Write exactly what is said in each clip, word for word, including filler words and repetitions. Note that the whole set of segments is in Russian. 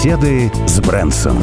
Беседы с Брэнсом.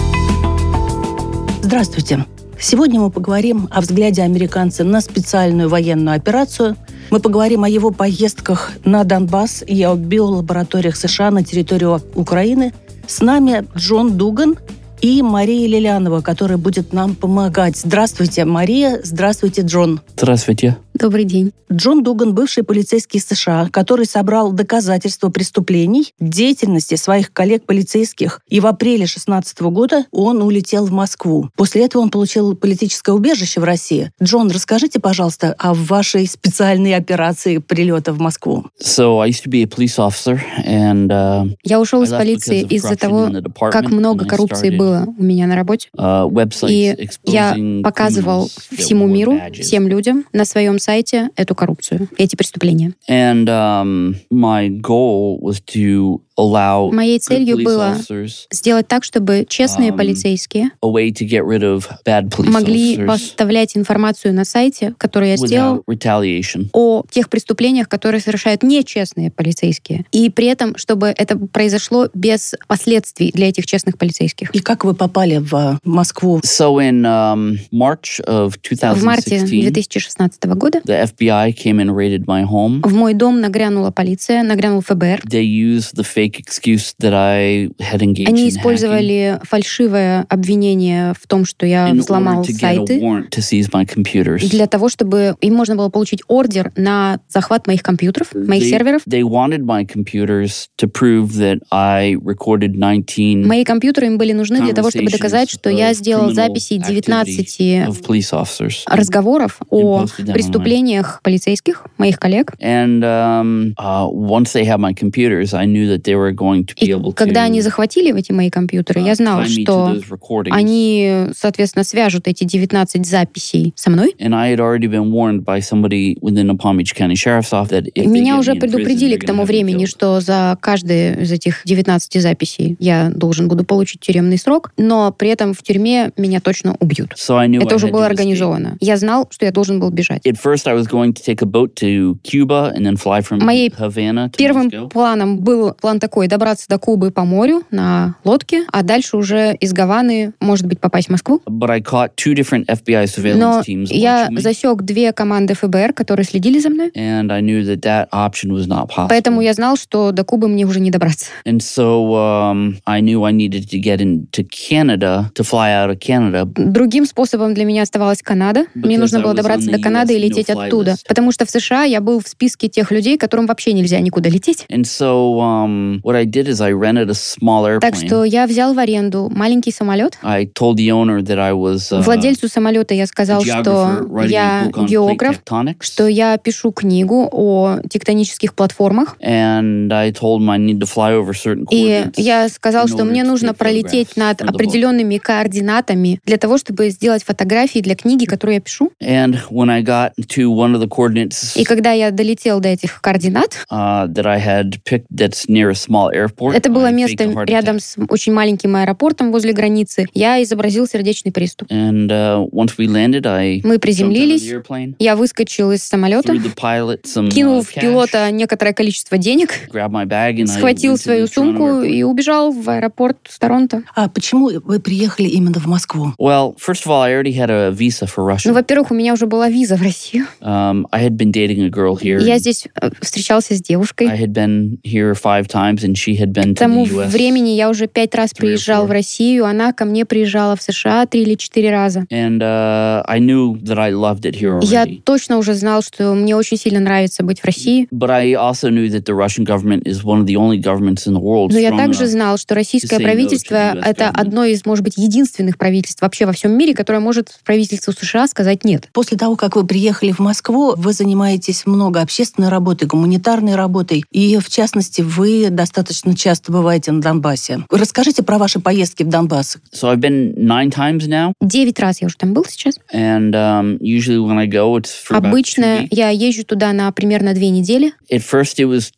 Здравствуйте. Сегодня мы поговорим о взгляде американца на специальную военную операцию. Мы поговорим о его поездках на Донбасс и о биолабораториях США на территорию Украины. С нами Джон Дуган и Мария Лилянова, которая будет нам помогать. Здравствуйте, Мария. Здравствуйте, Джон. Здравствуйте. Добрый день. Джон Дуган, бывший полицейский США, который собрал доказательства преступлений, деятельности своих коллег-полицейских. И в апреле две тысячи шестнадцатого года он улетел в Москву. После этого он получил политическое убежище в России. Джон, расскажите, пожалуйста, о вашей специальной операции прилета в Москву. So, I used to be a police officer, and, uh, Я ушел из полиции из-за того, как много коррупции было у меня на работе. uh, И я показывал всему миру, всем людям на своем сайте эту коррупцию, эти преступления. And um, my goal was to allow Моей good целью police было officers сделать так, чтобы честные Um, полицейские a way to get rid of bad police могли officers поставлять информацию на сайте, который я сделал, without retaliation. о тех преступлениях, которые совершают нечестные полицейские. И при этом, чтобы это произошло без последствий для этих честных полицейских. И как вы попали в Москву? So in um, March of В марте две twenty sixteen, тысячи шестнадцатого года the F B I came and raided my home. в мой дом нагрянула полиция, нагрянул эф бэ эр. They used the fake excuse that I had engaged Они in hacking использовали фальшивое обвинение в том, что я in взломал order to get a сайты, warrant to seize my computers. для того, чтобы им можно было получить ордер на захват моих компьютеров, моих They- серверов. They wanted my computers to prove that I recorded nineteen Мои компьютеры им были нужны для того, чтобы доказать, что я сделал записи девятнадцати of police officers. разговоров о posted them преступлениях полицейских, моих коллег. And um, uh, once they had my computers, I knew that they were going to be И able to когда они захватили эти мои компьютеры, я знала, tie me to что those recordings. они, соответственно, свяжут эти девятнадцать записей со мной. And I had already been warned by somebody within the Palm Beach County Sheriff's Office that if they Меня get уже me in prison, предупредили they're к gonna тому have me времени, killed. что за каждую из этих девятнадцати записей я должен буду получить тюремный срок, но при этом в тюрьме меня точно убьют. So I knew Это I уже had было to escape. организовано. Я знал, что я должен был бежать. At first, I was going to take a boat to Cuba and then fly from Моей Havana to Первым Moscow. планом был план такой: добраться до Кубы по морю на лодке, а дальше уже из Гаваны, может быть, попасть в Москву. But I caught two different F B I surveillance Но teams я watching me, засек две команды эф бэ эр, которые следили за мной, and I knew that that option was not possible. поэтому я знал, что до Кубы мне уже не добраться. And so um, I knew I needed to get into Canada, to fly out of Canada. Другим способом для меня оставалась Канада. Мне Because нужно I было was добраться on до the Канады и U S лететь no-fly оттуда. list. Потому что в США я был в списке тех людей, которым вообще нельзя никуда лететь. And so um, what I did is I rented a small airplane. Так что я взял в аренду маленький самолет. I told the owner that I was uh, Владельцу самолета я a сказал, что geographer writing a я book on plate географ, tectonics. что я пишу книгу о тектонических платформах. And I told him I need to fly over certain И coordinates. я сказал, in что order мне to нужно take пролететь photographs над for the book. определенными координатами для того, чтобы сделать фотографии для книги, которую я пишу. And when I got to one of the coordinates И когда я долетел до этих координат, uh, that I had picked that's near a small airport, это было I faked место a heart рядом attack. с очень маленьким аэропортом возле границы, я изобразил сердечный приступ. And uh, once we landed, I Мы jumped out of приземлились, the airplane, я выскочил из самолета, threw the pilot some кинул uh, в cash, пилота некоторое количество денег, grabbed my bag, and I схватил went to свою the Toronto сумку airport. и убежал в аэропорт Торонто. А почему вы приехали именно в Москву? Well, first of all, I already had a visa for Russia. Ну, во-первых, у меня уже была виза в Россию. Um, I had been dating a girl here. Я здесь э, встречался с девушкой. I had been here five times, and she had been К to тому the U S. времени я уже пять раз three or приезжал four. в Россию, она ко мне приезжала в США три или четыре раза. And uh, I knew that I loved it here Я already. точно уже знал, что мне очень сильно нравится быть в России. But I also knew that the Russian government is one of the only governments in the world Но я strong также enough. знал, что российское to say no to правительство the U S — это government. одно из, может быть, единственных правительств вообще во всем мире, которое может правительству США сказать «нет». После того, как вы приехали в Москву, вы занимаетесь много общественной работой, гуманитарной работой, и, в частности, вы достаточно часто бываете на Донбассе. Расскажите про ваши поездки в Донбасс. So I've been nine times now, Девять раз я уже там был сейчас. and um, usually when I go, it's for about two Обычно weeks. я езжу туда на примерно две недели. At first, it was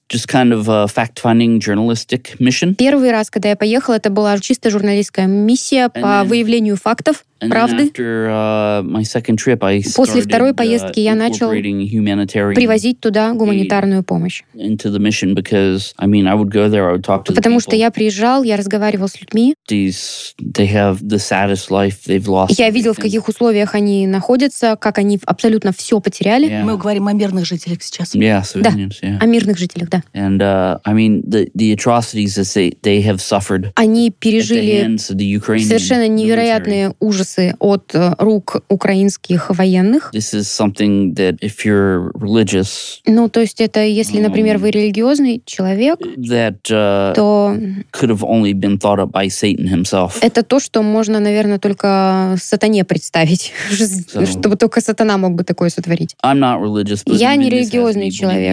just kind of a fact-finding journalistic mission. Первый раз, когда я поехала, это была чисто журналистская миссия по then, выявлению фактов, правды. After, uh, my second trip, I После второй started, поездки uh, я начал привозить туда гуманитарную помощь. Into the mission because, I mean, I would go there, I would talk to Потому the что я приезжал, я разговаривал с людьми. These, they have the saddest life, they've lost Я видел, в каких условиях они находятся, как они абсолютно все потеряли. Yeah. Мы говорим о мирных жителях сейчас. Yeah, civilians, да, yeah. О мирных жителях, да. And, uh, I mean, the, the atrocities that they, they have suffered Они пережили совершенно невероятные military. ужасы от рук украинских военных. This is something that if you're religious, ну, то есть это, если, например, вы религиозный человек, that, uh, то could have only been thought up by Satan himself. Это то, что можно, наверное, только сатане представить, so, чтобы только сатана мог бы такое сотворить. I'm not religious, but Я не религиозный человек,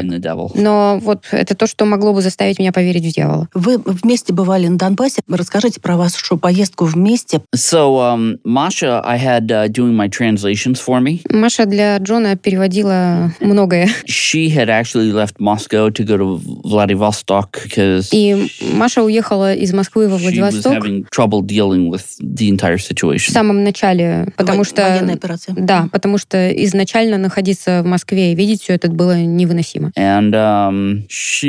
но вот это то, что могло бы заставить меня поверить в дьявола. Вы вместе бывали на Донбассе. Расскажите про вашу поездку вместе. So, um, Masha, I had uh, doing my translations for me. Маша для Джона переводила многое. She had actually left Moscow to go to Vladivostok because И Маша уехала из Москвы во Владивосток she was having trouble dealing with the entire situation. В самом начале, потому Во- что... Военная операция. Да, потому что изначально находиться в Москве и видеть все это было невыносимо. And um,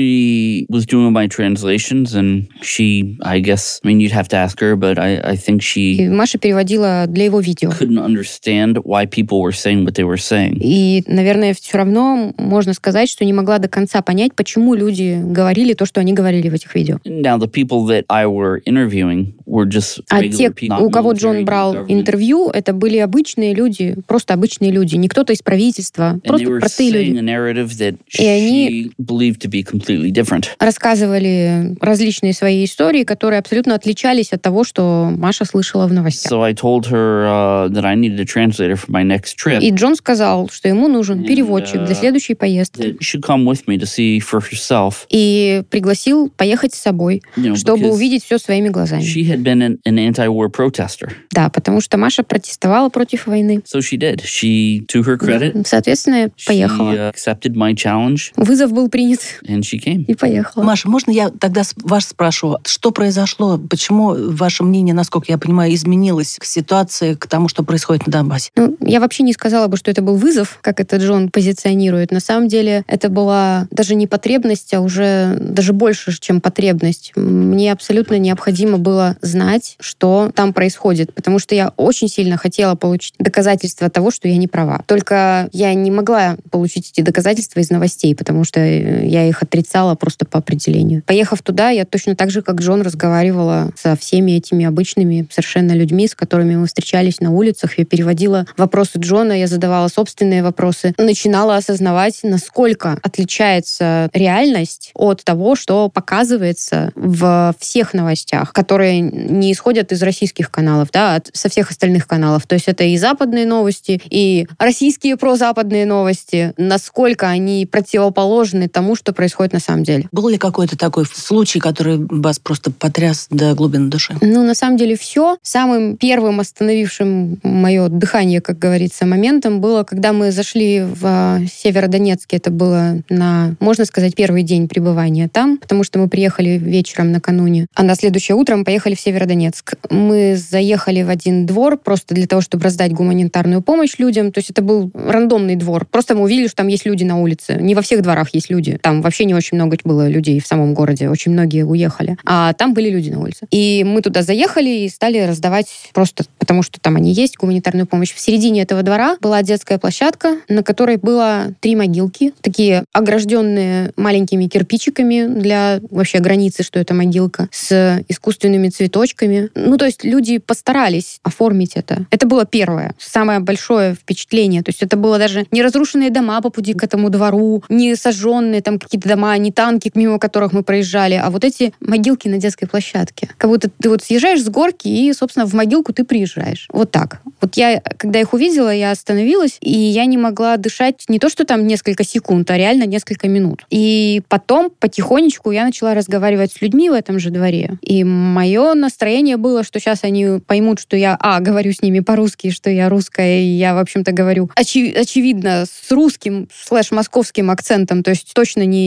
she was doing my translations, and she, I guess, I mean, you'd have to ask her, but I, I think И she Маша переводила для его видео. couldn't understand why people were saying what they were saying. И, наверное, все равно можно сказать, что не могла до конца понять, почему люди говорили то, что они говорили в этих видео. Now, the people that I were interviewing were just А regular те, people, not у кого military, Джон брал government. интервью, это были обычные люди, просто обычные люди, не кто-то из правительства, And they просто were простые saying люди. a narrative that И они- she believed to be completely different. Рассказывали различные свои истории, которые абсолютно отличались от того, что Маша слышала в новостях. So I told her uh, that I needed a translator for my next trip. И Джон сказал, что ему нужен And, переводчик для uh, следующей поездки. That she should come with me to see for herself. И пригласил поехать с собой, You know, чтобы because увидеть все своими глазами. she had been an, an anti-war protester. Да, потому что Маша протестовала против войны. So she did. She, to her credit, Соответственно, she поехала. uh, accepted my challenge, Вызов был принят, and she came. и поехала. Маша, можно я тогда с- вас спрошу, что произошло? Почему ваше мнение, насколько я понимаю, изменилось к ситуации, к тому, что происходит на Донбассе? Ну, я вообще не сказала бы, что это был вызов, как это Джон позиционирует. На самом деле это была даже не потребность, а уже даже больше, чем потребность. Мне абсолютно необходимо было знать, что там происходит, потому что я очень сильно хотела получить доказательства того, что я не права. Только я не могла получить эти доказательства из новостей, потому что я их отрицала просто по определению. Поехав туда, я точно так же, как Джон, разговаривала со всеми этими обычными совершенно людьми, с которыми мы встречались на улицах. Я переводила вопросы Джона, я задавала собственные вопросы. Начинала осознавать, насколько отличается реальность от того, что показывается в всех новостях, которые не исходят из российских каналов, да, от, со всех остальных каналов. То есть это и западные новости, и российские прозападные новости. Насколько они противоположны тому, что происходит на самом деле. Был ли какой-то такой случай, который вас просто потряс до глубины души? Ну, на самом деле, все. Самым первым остановившим мое дыхание, как говорится, моментом было, когда мы зашли в Северодонецк. Это было на, можно сказать, первый день пребывания там, потому что мы приехали вечером накануне, а на следующее утро мы поехали в Северодонецк. Мы заехали в один двор просто для того, чтобы раздать гуманитарную помощь людям. То есть это был рандомный двор. Просто мы увидели, что там есть люди на улице. Не во всех дворах есть люди. Там вообще не очень много было людей в самом городе. Очень многие уехали. А там были люди на улице. И мы туда заехали и стали раздавать просто потому, что там они есть, гуманитарную помощь. В середине этого двора была детская площадка, на которой было три могилки, такие огражденные маленькими кирпичиками для вообще границы, что это могилка, с искусственными цветочками. Ну, то есть люди постарались оформить это. Это было первое, самое большое впечатление. То есть это было даже не разрушенные дома по пути к этому двору, не сожженные там какие-то дома, не танки, мимо которых мы проезжали, а вот эти могилки на детской площадке. Как будто ты вот съезжаешь с горки и, собственно, в могилку ты приезжаешь. Вот так. Вот я, когда их увидела, я остановилась, и я не могла дышать не то, что там несколько секунд, а реально несколько минут. И потом потихонечку я начала разговаривать с людьми в этом же дворе. И мое настроение было, что сейчас они поймут, что я, а, говорю с ними по-русски, что я русская, и я, в общем-то, говорю очи- очевидно с русским слэш-московским акцентом, то есть точно не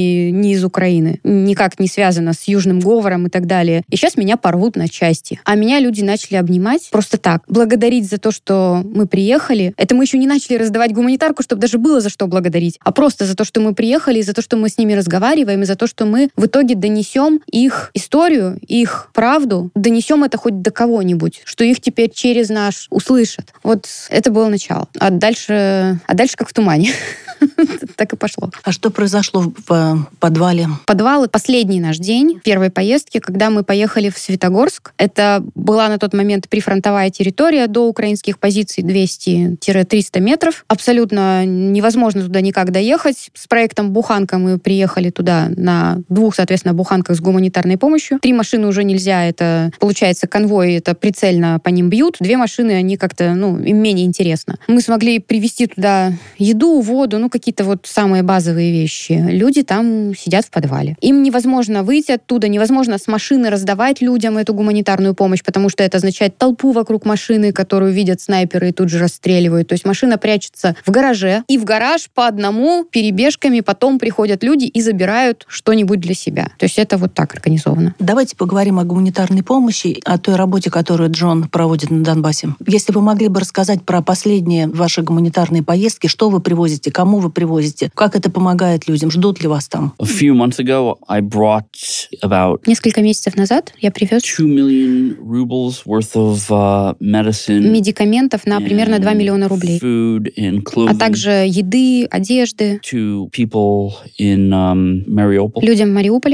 не, не из Украины, никак не связано с южным говором и так далее. И сейчас меня порвут на части. А меня люди начали обнимать просто так, благодарить за то, что мы приехали. Это мы еще не начали раздавать гуманитарку, чтобы даже было за что благодарить, а просто за то, что мы приехали, и за то, что мы с ними разговариваем, и за то, что мы в итоге донесем их историю, их правду, донесем это хоть до кого-нибудь, что их теперь через наш услышат. Вот это было начало. А дальше, а дальше как в тумане. Так и пошло. А что произошло в подвале? Подвал — последний наш день первой поездки, когда мы поехали в Светогорск. Это была на тот момент прифронтовая территория до украинских позиций двести-триста метров. Абсолютно невозможно туда никак доехать. С проектом «Буханка» мы приехали туда на двух, соответственно, буханках с гуманитарной помощью. Три машины уже нельзя, это, получается, конвой, это прицельно по ним бьют. Две машины, они как-то, ну, им менее интересно. Мы смогли привезти туда еду, воду, ну, какие-то вот самые базовые вещи. Люди там сидят в подвале. Им невозможно выйти оттуда, невозможно с машины раздавать людям эту гуманитарную помощь, потому что это означает толпу вокруг машины, которую видят снайперы и тут же расстреливают. То есть машина прячется в гараже, и в гараж по одному перебежками потом приходят люди и забирают что-нибудь для себя. То есть это вот так организовано. Давайте поговорим о гуманитарной помощи, о той работе, которую Джон проводит на Донбассе. Если вы могли бы рассказать про последние ваши гуманитарные поездки, что вы привозите, кому вы привозите, как это помогает людям, ждут ли вас там? A few months ago, I brought about Несколько месяцев назад я привез two million rubles worth of uh, medicine, медикаментов на примерно два миллиона рублей, food and clothing, а также еды, одежды to people in um, Mariupol. людям в Мариуполе.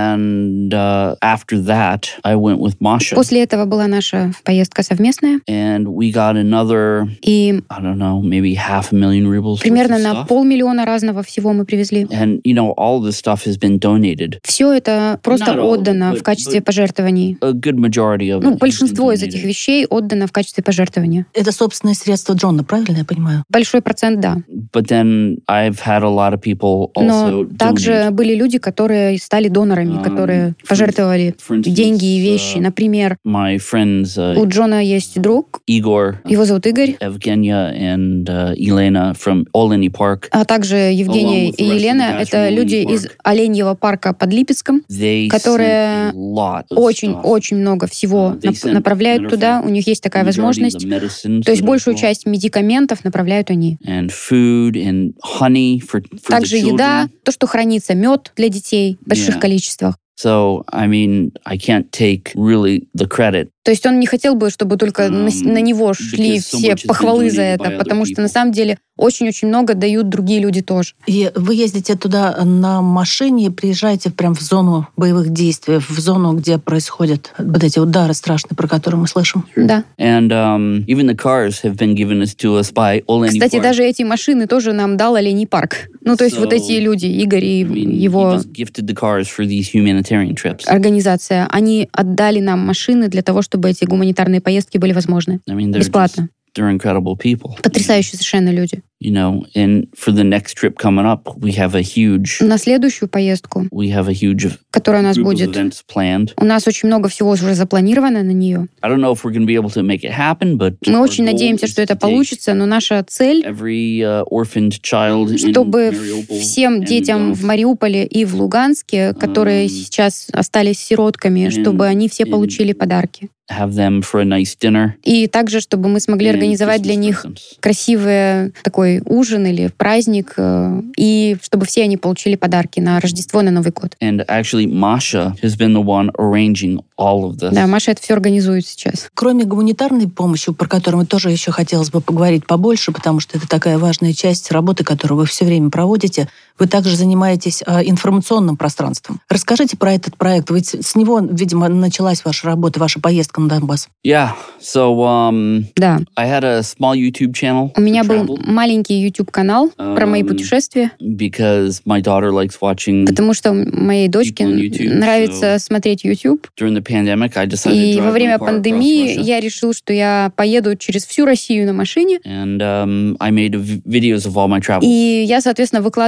And uh, after that, I went with Masha. После этого была наша поездка совместная, And we got another, и I don't know, maybe half a million rubles worth примерно of на stuff. полмиллиона разного всего мы привезли. And, you know, all this stuff has been donated. Все это просто Not all, отдано but- в качестве but- пожертвований. A good majority of it Ну, has been большинство из donated. этих вещей отдано в качестве пожертвования. Это собственные средства Джона, правильно я понимаю? Большой процент, да. But then I've had a lot of people Но also также donate. были люди, которые стали донорами, Um, которые for- пожертвовали for instance, деньги и вещи. uh, Например, My friends uh, у Джона есть друг, Igor, его зовут Игорь, Evgenia, and uh, Elena from Oleni Park. а также Евгения Along with и the rest of the Елена. guys Это from люди Oleney из Park. Оленьего парка под Липецком, They которые sent a lot of stuff. очень-очень много всего Uh, they нап- sent, направляют matter of туда. fact, У них есть такая majority of возможность. the medicines То есть that I большую brought, часть медикаментов направляют они. and food and honey for, for Также the еда, children. то, что хранится, мед для детей в больших Yeah. количествах. So, I mean, I can't take really the credit. То есть он не хотел бы, чтобы только Um, на, на него шли because so все much has been похвалы за donated это, by other потому что на people. самом деле очень-очень много дают другие люди тоже. И вы ездите туда на машине и приезжаете прям в зону боевых действий, в зону, где происходят вот эти удары страшные, про которые мы слышим. Да. And um, even the cars have been given us to us by Oleni Кстати, Park. даже эти машины тоже нам дал Оленей парк. Ну, то есть So, вот эти люди, Игорь и I mean, его he just gifted the cars for these humanitarian trips. организация, они отдали нам машины для того, чтобы эти гуманитарные поездки были возможны. I mean, they're Бесплатно. just, they're incredible people. Потрясающие совершенно люди. You know, and for the next trip coming up, we have a huge, На следующую поездку, we have a huge которая у нас group of будет, events planned. у нас очень много всего уже запланировано на нее. I don't know if we're going to be able to make it happen, but Мы our очень goal надеемся, is что это to take получится, но наша цель, every uh, orphaned child in чтобы Mariupol всем and детям Lugansk в Мариуполе и в Луганске, которые Um, сейчас остались сиротками, and чтобы они все in- получили подарки. have them for a nice dinner. И также, чтобы мы смогли and организовать для Christmas них presents. красивый такой ужин или праздник, э, и чтобы все они получили подарки на Рождество, на Новый год. And actually, Masha has been the one arranging all of this. Да, Маша это все организует сейчас. Кроме гуманитарной помощи, про которую тоже еще хотелось бы поговорить побольше, потому что это такая важная часть работы, которую вы все время проводите, вы также занимаетесь а, информационным пространством. Расскажите про этот проект. Ведь с него, видимо, началась ваша работа, ваша поездка на Донбасс. Yeah. So um, Да. I had a small YouTube channel. У меня for был travel маленький YouTube-канал про мои Um, путешествия, because my daughter likes watching. потому что моей дочке people on YouTube, нравится смотреть YouTube. During the pandemic, I decided to И drive во my время car across пандемии Russia. я решил, что я поеду через всю Россию на машине. And um, I made v- videos of all my travels. И я, соответственно, выкладывал видео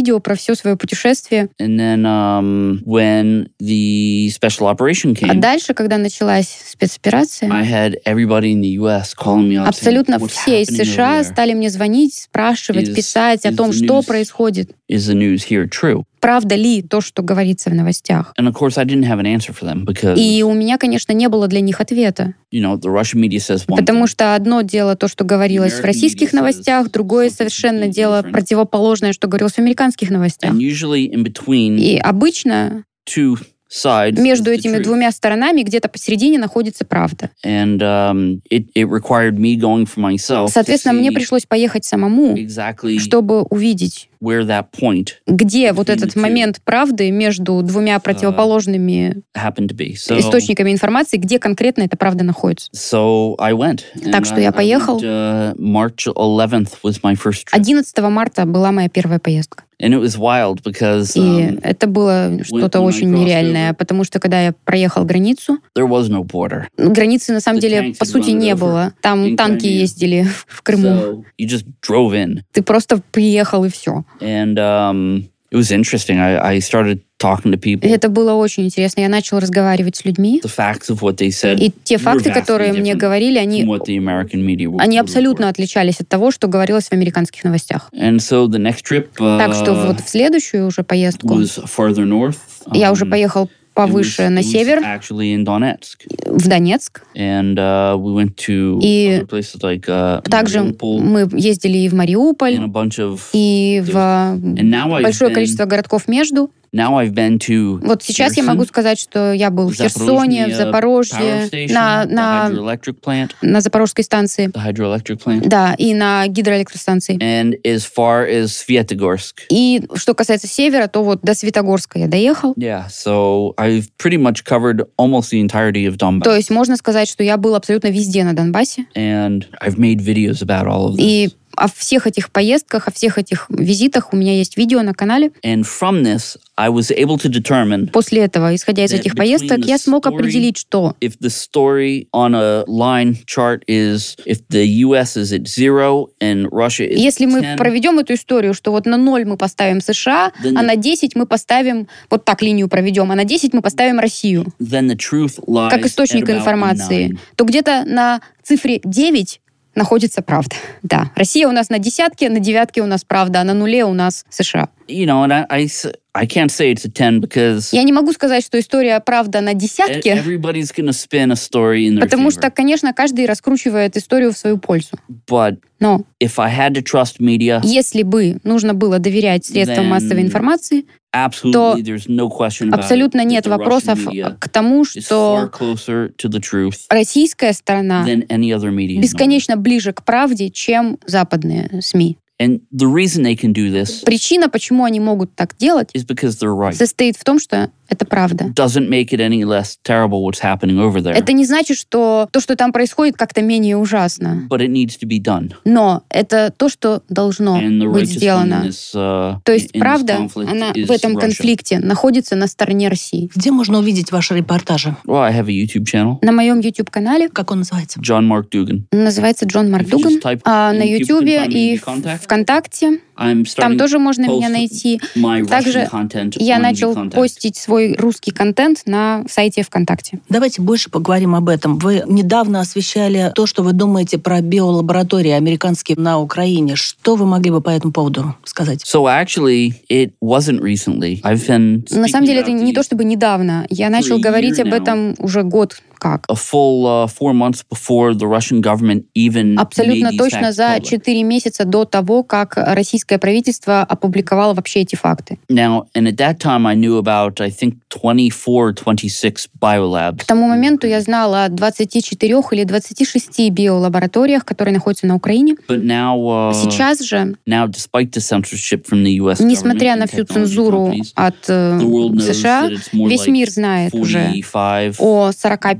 видео про все свое путешествие. And then um, when the special operation came, А дальше, когда началась спецоперация, I had everybody in the U S calling me up абсолютно saying, "What's все из happening США over there? стали мне звонить, спрашивать, Is- писать о is том, the что news- происходит. Is the news here true?" Правда ли то, что говорится в новостях? And of course, I didn't have an answer for them because, И у меня, конечно, не было для них ответа. you know, the Russian media says one Потому thing. что одно дело то, что говорилось в American российских media says новостях, другое something совершенно completely дело different. противоположное, что говорилось в американских новостях. And usually in between И обычно two sides между is the этими truth. двумя сторонами где-то посередине находится правда. And um, it, it required me going for myself to Соответственно, мне see пришлось поехать самому, exactly чтобы увидеть, where that point где вот between этот the two момент правды между двумя противоположными happened to be. So, источниками информации, где конкретно эта правда находится. so I went. And Так что I- я I поехал. went, uh, March eleventh was my first trip. одиннадцатого марта была моя первая поездка. And it was wild because И um, это было что-то when I очень crossed нереальное, over- потому что когда я проехал границу, there was no border. ну, границы на самом The деле tanks по had сути run it не over было. Там in танки Crimea. ездили в Крыму. So you just drove in. Ты просто приехал и все. And um, it was interesting. I, I started talking to people. И это было очень интересно. Я начал разговаривать с людьми, The facts of what they said и те were факты, vastly которые мне different говорили, from они, what the American media would- они would абсолютно report. отличались от того, что говорилось в американских новостях. And so the next trip uh, Так что вот в следующую уже поездку was farther north. я уже Um, поехал it was- повыше на it was север, actually in Donetsk. в Донецк. And uh, we went to И other places like uh, Также Mariupol мы ездили и в and Мариуполь, a bunch of... и в And now I've большое been- количество городков между. Now I've been to Вот сейчас я Kherson, могу сказать, что я был в Херсоне, в Zaporozhye Запорожье, power station, на, the на, hydroelectric plant, на Запорожской станции, the hydroelectric plant, да, и на гидроэлектростанции. and as far as Svyatogorsk. И что касается севера, то вот до Светогорска я доехал. Yeah, so I've pretty much covered almost the entirety of Donbass. То есть можно сказать, что я был абсолютно везде на Донбассе. And I've made videos about all of this. И о всех этих поездках, о всех этих визитах у меня есть видео на канале. And from this, I was able to determine После этого, исходя из That этих between поездок, the я смог story- определить, что if the story on a line chart is if the U S is at zero and Russia is если мы ten, проведем эту историю, что вот на ноль мы поставим США, Then- а на десять мы поставим, вот так линию проведем, а на десять мы поставим Россию, then the truth lies как источник at about информации, nine. то где-то на цифре девять находится правда. Да, Россия у нас на десятке, на девятке у нас правда, а на нуле у нас США. You know, and I, I, s- I can't say it's a ten because Я не могу сказать, что история правда на e- десятке, everybody's going to spin a story in their потому favor. что, конечно, каждый раскручивает историю в свою пользу. But Но if I had to trust media, если бы нужно было доверять средствам Then- массовой информации, absolutely, there's no question about абсолютно it, that нет the Russian вопросов media к тому, is far что closer to the truth российская сторона than any other media. in the world. бесконечно ближе к правде, чем западные СМИ. And the reason they can do this Причина, почему они могут так делать, is because they're right. состоит в том, что это правда. Doesn't make it any less terrible what's happening over there. Это не значит, что то, что там происходит, как-то менее ужасно. But it needs to be done. Но это то, что должно And the быть righteous one in сделано. this, uh, То есть in this правда, conflict она is в этом Russia. конфликте находится на стороне России. Где можно увидеть ваши репортажи? Well, I have a YouTube channel, На моем YouTube-канале Как он называется? John Mark Dugan. называется Джон Марк If you Дуган. just type А на in, people YouTube can find me и in contact. ВКонтакте I'm там starting тоже можно post меня найти. my Также Russian content Я on начал VKontact. постить свой русский контент на сайте ВКонтакте. Давайте больше поговорим об этом. Вы недавно освещали то, что вы думаете про биолаборатории американские на Украине. Что вы могли бы по этому поводу сказать? So actually, it wasn't recently. I've been На самом speaking деле это about не то these чтобы недавно. Я начал a говорить year об now. этом уже год как. a full uh, four months before the Russian government even Абсолютно made these точно facts за public. четыре месяца до того, как российское правительство опубликовало вообще эти факты. Now, and at that time, I knew about, I think, twenty-four, twenty-six biolabs. К тому моменту я знала о двадцати четырёх или двадцати шести биолабораториях, которые находятся на Украине. But now, uh, Сейчас же, now, despite the censorship from the U S несмотря government на and всю technology цензуру companies, от э, the world knows США, that it's more весь like мир знает уже forty-five о сорока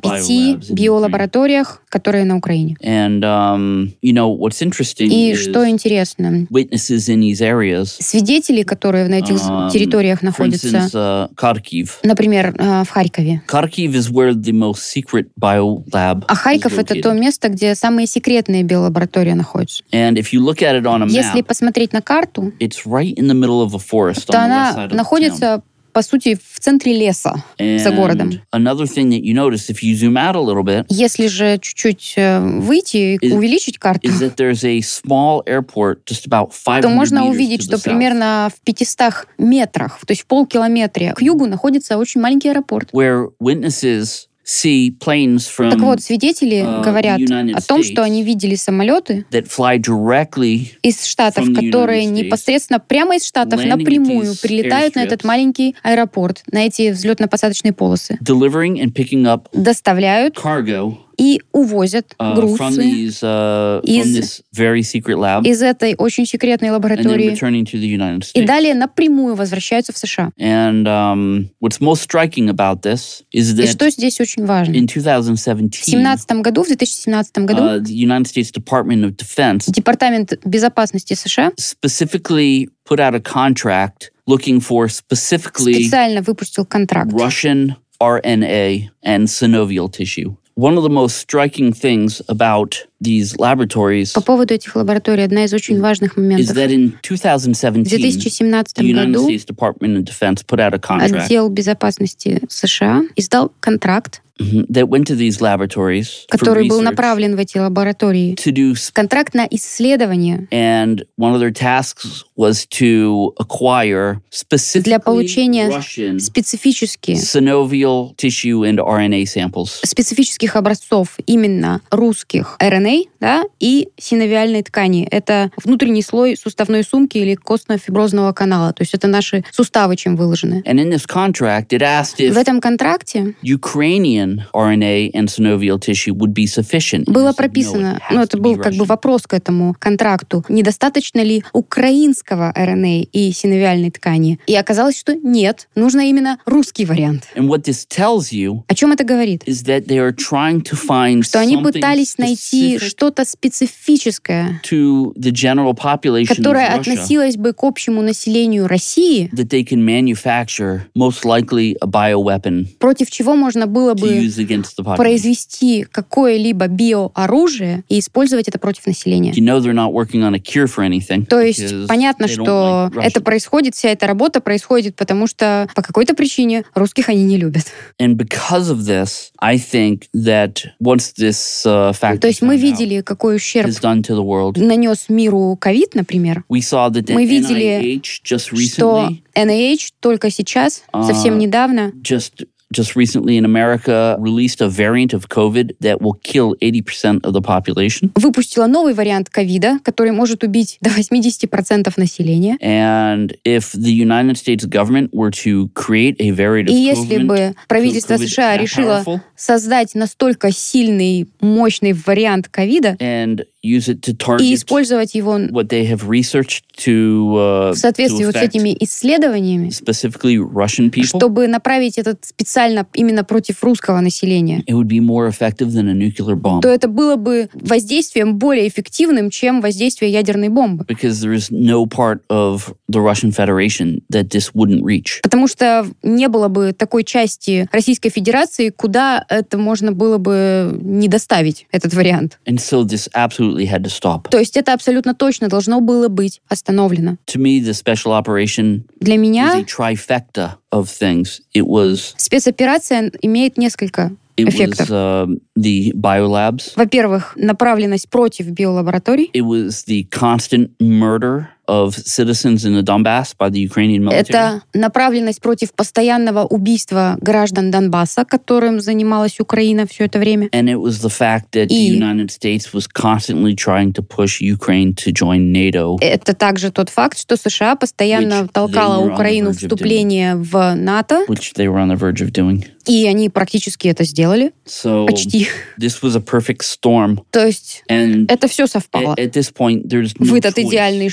пяти biolabs in биолабораториях, которые на Украине. And, um, you know, what's interesting И is что интересно, witnesses in these areas, свидетели, которые на этих um, территориях for находятся, instance, uh, Kharkiv. например, э, в Харькове. Kharkiv is where the most secret biolab А Харьков is — это located. то место, где самые секретные биолаборатории находятся. And if you look at it on a Если map, посмотреть на карту, it's right in the middle of a forest то on the west она side of the town. находится, по сути, в центре леса за городом. And another thing that you notice, if you zoom out a little bit, Если же чуть-чуть э, выйти и Is- увеличить карту, is that there's a small airport just about five то hundred можно meters увидеть, to что the south. примерно в пятистах метрах, то есть в полкилометре к югу находится очень маленький аэропорт. Where witnesses see planes from Так вот, свидетели uh, говорят the United о том, что States они видели самолеты that fly directly из Штатов, from the которые United States, непосредственно прямо из Штатов landing at напрямую these прилетают на этот airstrips, маленький аэропорт, на эти взлетно-посадочные полосы, delivering and picking up доставляют cargo и увозят uh, from грузы these uh, from из- this very secret lab из этой очень секретной and then лаборатории returning to the United и States. далее напрямую возвращаются в США. And um, what's most striking about this is И that что здесь очень важно? in two thousand В seventeen, семнадцатом году, в две тысячи семнадцатом году, uh, the United States Department of Defense Департамент безопасности США specifically put out a contract looking for specifically специально выпустил контракт. Russian R N A and synovial tissue. One of the most striking things about these laboratories По поводу этих лабораторий одна из очень важных is моментов. that in two thousand В seventeen, две тысячи the семнадцатом United году States Department of Defense put out a contract отдел безопасности США издал контракт, mhm, that went to these laboratories for который был research направлен в эти лаборатории. to do sp- Контракт на исследование and one of their tasks was to acquire для specifically получения Russian специфически synovial tissue and R N A samples. специфических образцов именно русских эр эн эй, да, и синовиальной ткани. Это внутренний слой суставной сумки или костно-фиброзного канала. То есть это наши суставы, чем выложены. And in this contract, it asked if В этом контракте Ukrainian R N A and synovial tissue would be sufficient. And было they said, no, прописано, it has ну to это be был как бы Russian. вопрос к этому контракту, недостаточно ли украинского эр эн эй и синовиальной ткани. И оказалось, что нет, нужно именно русский вариант. And what this tells you О чем это говорит? is that they are trying to find Что они something пытались найти specific что-то специфическое, to the general population которое of Russia относилось бы к общему населению России, that they can manufacture most likely a bioweapon против чего можно было to бы use against the population. произвести какое-либо биооружие и использовать это против населения. You know they're not working on a cure for anything. То есть because понятно, they don't что like это Russians. происходит, вся эта работа происходит, потому что по какой-то причине русских они не любят. And because of this, I think that once this uh, fact То есть мы found out, видели, какой ущерб has done to the world, нанес миру ковид, например, we saw that the Мы N видели, I H just что recently, эн ай эйч только сейчас, А, совсем недавно, just just recently in America, released a variant of COVID that will kill eighty percent of the population. выпустила новый вариант ковида, который может убить до восемьдесят процентов населения. And if the United States government were to create a variant И of если COVID, бы правительство COVID США that решило powerful, создать настолько сильный, мощный вариант ковида and use it to и target использовать его what they have researched to, uh, в соответствии to вот с affect этими исследованиями, specifically Russian people, чтобы направить этот специально именно против русского населения, it would be more effective than a nuclear bomb. то это было бы воздействием более эффективным, чем воздействие ядерной бомбы. Because there is no part of the Russian Federation that this wouldn't reach. Потому что не было бы такой части Российской Федерации, куда это можно было бы не доставить, этот вариант. And so this absolutely had to stop. То есть это абсолютно точно должно было быть остановлено. To me, the special operation Для is меня a trifecta of things. It was спецоперация имеет несколько it эффектов. was uh, the biolabs. Во-первых, направленность против биолабораторий. It was the constant murder of citizens in the Donbass by the Ukrainian military. Это направленность против постоянного убийства граждан Донбасса, которым занималась Украина все это время. And it was the fact that the И- United States was constantly trying to push Ukraine to join NATO. Это также тот факт, что США постоянно Which толкала they were on the Украину в verge of вступление в НАТО, Which they were on the verge of doing. и они практически это сделали. So Почти. this was a perfect storm. То есть And это все совпало at, at this point, there's в no этот choice идеальный шторм.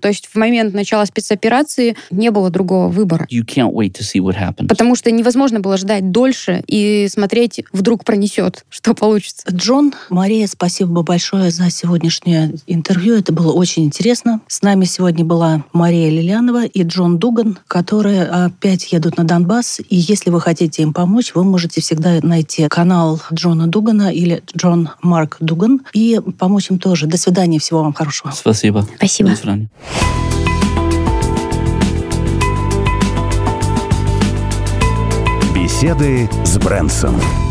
То есть в момент начала спецоперации не было другого выбора. You can't wait to see what happens. Потому что невозможно было ждать дольше и смотреть, вдруг пронесет, что получится. Джон, Мария, спасибо большое за сегодняшнее интервью. Это было очень интересно. С нами сегодня была Мария Лилянова и Джон Дуган, которые опять едут на Донбасс. И если вы хотите им помочь, вы можете всегда найти канал Джона Дугана или Джон Марк Дуган и помочь им тоже. До свидания. Всего вам хорошего. Спасибо. Спасибо. До свидания. Беседы с Брэнсом.